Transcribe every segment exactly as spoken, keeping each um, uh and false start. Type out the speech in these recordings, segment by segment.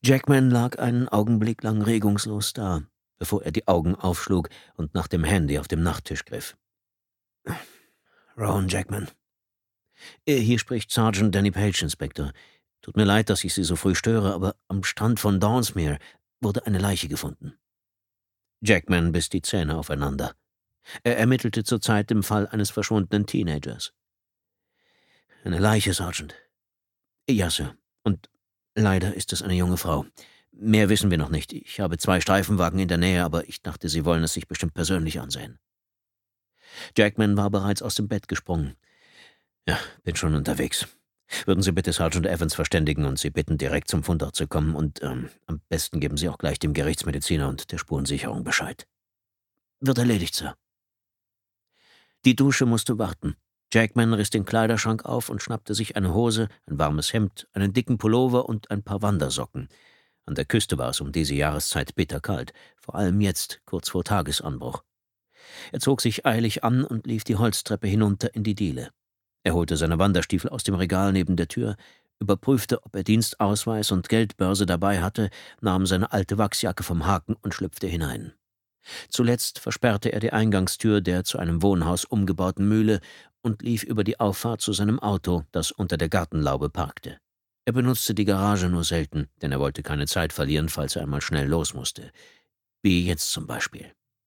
Jackman lag einen Augenblick lang regungslos da, bevor er die Augen aufschlug und nach dem Handy auf dem Nachttisch griff. »Rowan Jackman. Hier spricht Sergeant Danny Page, Inspektor. Tut mir leid, dass ich Sie so früh störe, aber am Strand von Dawnsmere wurde eine Leiche gefunden.« Jackman biss die Zähne aufeinander. Er ermittelte zurzeit im Fall eines verschwundenen Teenagers. »Eine Leiche, Sergeant?« »Ja, Sir. Und leider ist es eine junge Frau. Mehr wissen wir noch nicht. Ich habe zwei Streifenwagen in der Nähe, aber ich dachte, Sie wollen es sich bestimmt persönlich ansehen.« Jackman war bereits aus dem Bett gesprungen. »Ja, bin schon unterwegs. Würden Sie bitte Sergeant Evans verständigen und Sie bitten, direkt zum Fundort zu kommen und ähm, am besten geben Sie auch gleich dem Gerichtsmediziner und der Spurensicherung Bescheid.« »Wird erledigt, Sir.« Die Dusche musste warten. Jackman riss den Kleiderschrank auf und schnappte sich eine Hose, ein warmes Hemd, einen dicken Pullover und ein paar Wandersocken. An der Küste war es um diese Jahreszeit bitterkalt, vor allem jetzt, kurz vor Tagesanbruch. Er zog sich eilig an und lief die Holztreppe hinunter in die Diele. Er holte seine Wanderstiefel aus dem Regal neben der Tür, überprüfte, ob er Dienstausweis und Geldbörse dabei hatte, nahm seine alte Wachsjacke vom Haken und schlüpfte hinein. Zuletzt versperrte er die Eingangstür der zu einem Wohnhaus umgebauten Mühle und lief über die Auffahrt zu seinem Auto, das unter der Gartenlaube parkte. Er benutzte die Garage nur selten, denn er wollte keine Zeit verlieren, falls er einmal schnell los musste. Wie jetzt zum Beispiel.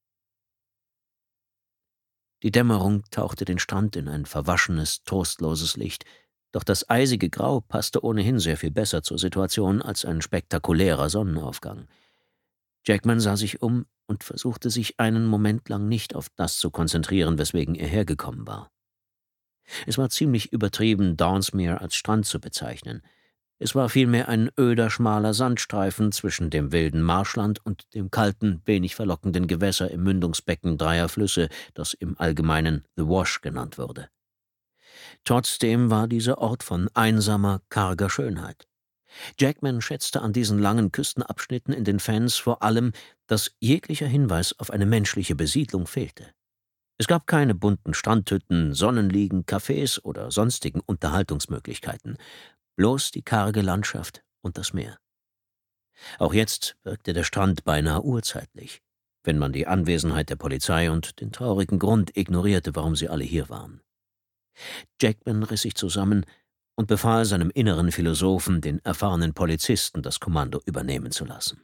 Die Dämmerung tauchte den Strand in ein verwaschenes, trostloses Licht, doch das eisige Grau passte ohnehin sehr viel besser zur Situation als ein spektakulärer Sonnenaufgang. Jackman sah sich um und versuchte sich einen Moment lang nicht auf das zu konzentrieren, weswegen er hergekommen war. Es war ziemlich übertrieben, Dawnsmere als Strand zu bezeichnen. Es war vielmehr ein öder, schmaler Sandstreifen zwischen dem wilden Marschland und dem kalten, wenig verlockenden Gewässer im Mündungsbecken dreier Flüsse, das im Allgemeinen The Wash genannt wurde. Trotzdem war dieser Ort von einsamer, karger Schönheit. Jackman schätzte an diesen langen Küstenabschnitten in den Fens vor allem, dass jeglicher Hinweis auf eine menschliche Besiedlung fehlte. Es gab keine bunten Strandhütten, Sonnenliegen, Cafés oder sonstigen Unterhaltungsmöglichkeiten, bloß die karge Landschaft und das Meer. Auch jetzt wirkte der Strand beinahe urzeitlich, wenn man die Anwesenheit der Polizei und den traurigen Grund ignorierte, warum sie alle hier waren. Jackman riss sich zusammen und befahl seinem inneren Philosophen, den erfahrenen Polizisten das Kommando übernehmen zu lassen.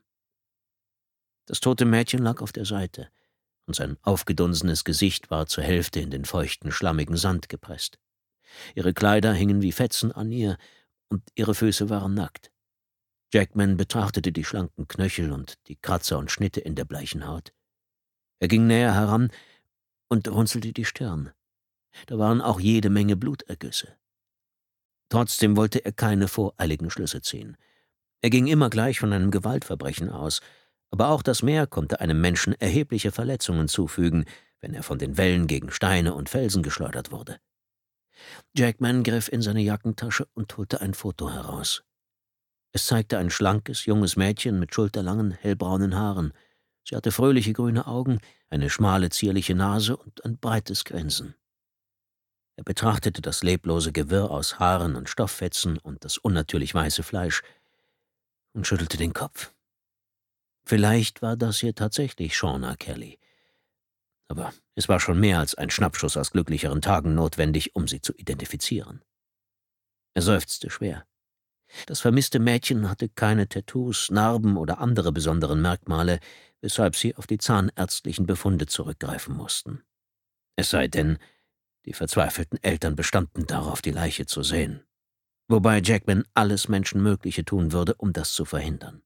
Das tote Mädchen lag auf der Seite, und sein aufgedunsenes Gesicht war zur Hälfte in den feuchten, schlammigen Sand gepresst. Ihre Kleider hingen wie Fetzen an ihr, und ihre Füße waren nackt. Jackman betrachtete die schlanken Knöchel und die Kratzer und Schnitte in der bleichen Haut. Er ging näher heran und runzelte die Stirn. Da waren auch jede Menge Blutergüsse. Trotzdem wollte er keine voreiligen Schlüsse ziehen. Er ging immer gleich von einem Gewaltverbrechen aus, aber auch das Meer konnte einem Menschen erhebliche Verletzungen zufügen, wenn er von den Wellen gegen Steine und Felsen geschleudert wurde. Jackman griff in seine Jackentasche und holte ein Foto heraus. Es zeigte ein schlankes, junges Mädchen mit schulterlangen, hellbraunen Haaren. Sie hatte fröhliche grüne Augen, eine schmale, zierliche Nase und ein breites Grinsen. Er betrachtete das leblose Gewirr aus Haaren und Stofffetzen und das unnatürlich weiße Fleisch und schüttelte den Kopf. Vielleicht war das hier tatsächlich Shauna Kelly. Aber es war schon mehr als ein Schnappschuss aus glücklicheren Tagen notwendig, um sie zu identifizieren. Er seufzte schwer. Das vermisste Mädchen hatte keine Tattoos, Narben oder andere besonderen Merkmale, weshalb sie auf die zahnärztlichen Befunde zurückgreifen mussten. Es sei denn, die verzweifelten Eltern bestanden darauf, die Leiche zu sehen. Wobei Jackman alles Menschenmögliche tun würde, um das zu verhindern.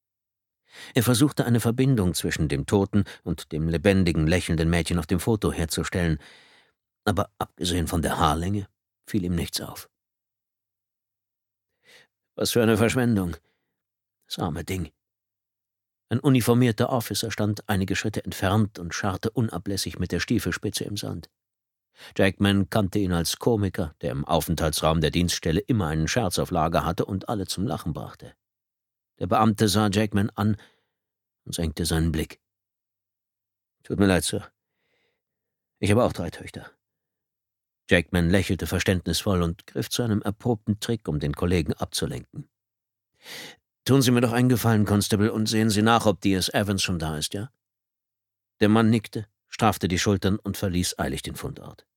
Er versuchte eine Verbindung zwischen dem toten und dem lebendigen, lächelnden Mädchen auf dem Foto herzustellen, aber abgesehen von der Haarlänge fiel ihm nichts auf. Was für eine Verschwendung. Das arme Ding. Ein uniformierter Officer stand einige Schritte entfernt und scharrte unablässig mit der Stiefelspitze im Sand. Jackman kannte ihn als Komiker, der im Aufenthaltsraum der Dienststelle immer einen Scherz auf Lager hatte und alle zum Lachen brachte. Der Beamte sah Jackman an und senkte seinen Blick. »Tut mir leid, Sir. Ich habe auch drei Töchter.« Jackman lächelte verständnisvoll und griff zu einem erprobten Trick, um den Kollegen abzulenken. Tun Sie mir doch einen Gefallen, Constable, und sehen Sie nach, ob D S Evans schon da ist, ja?« Der Mann nickte, straffte die Schultern und verließ eilig den Fundort.